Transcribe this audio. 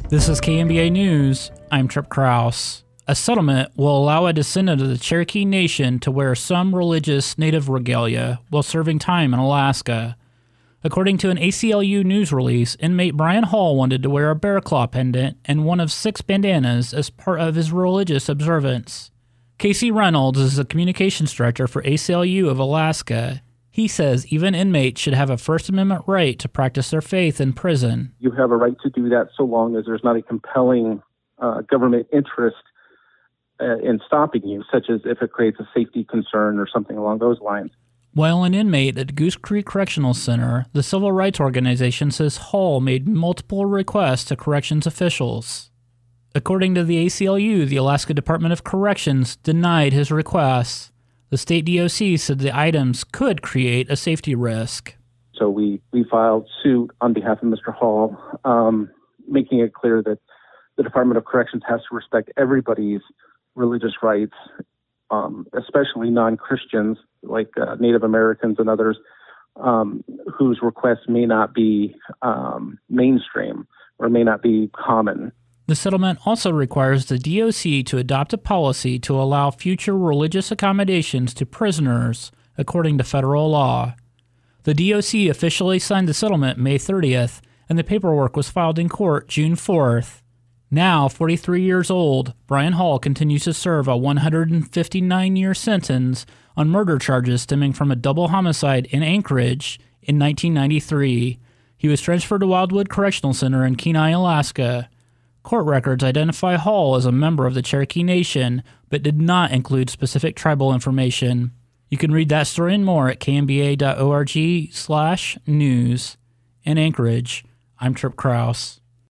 This is KNBA News. I'm Trip Kraus. A settlement will allow a descendant of the Cherokee Nation to wear some religious native regalia while serving time in Alaska. According to an ACLU news release, inmate Brian Hall wanted to wear a bear claw pendant and one of 6 bandanas as part of his religious observance. Casey Reynolds is the communications director for ACLU of Alaska. He says even inmates should have a First Amendment right to practice their faith in prison. You have a right to do that so long as there's not a compelling government interest in stopping you, such as if it creates a safety concern or something along those lines. While an inmate at Goose Creek Correctional Center, the civil rights organization says Hall made multiple requests to corrections officials. According to the ACLU, the Alaska Department of Corrections denied his requests. The state DOC said the items could create a safety risk. So we filed suit on behalf of Mr. Hall, making it clear that the Department of Corrections has to respect everybody's religious rights, especially non-Christians like Native Americans and others whose requests may not be mainstream or may not be common. The settlement also requires the DOC to adopt a policy to allow future religious accommodations to prisoners, according to federal law. The DOC officially signed the settlement May 30th, and the paperwork was filed in court June 4th. Now, 43 years old, Brian Hall continues to serve a 159-year sentence on murder charges stemming from a double homicide in Anchorage in 1993. He was transferred to Wildwood Correctional Center in Kenai, Alaska. Court records identify Hall as a member of the Cherokee Nation, but did not include specific tribal information. You can read that story and more at knba.org/news. In Anchorage, I'm Trip Kraus.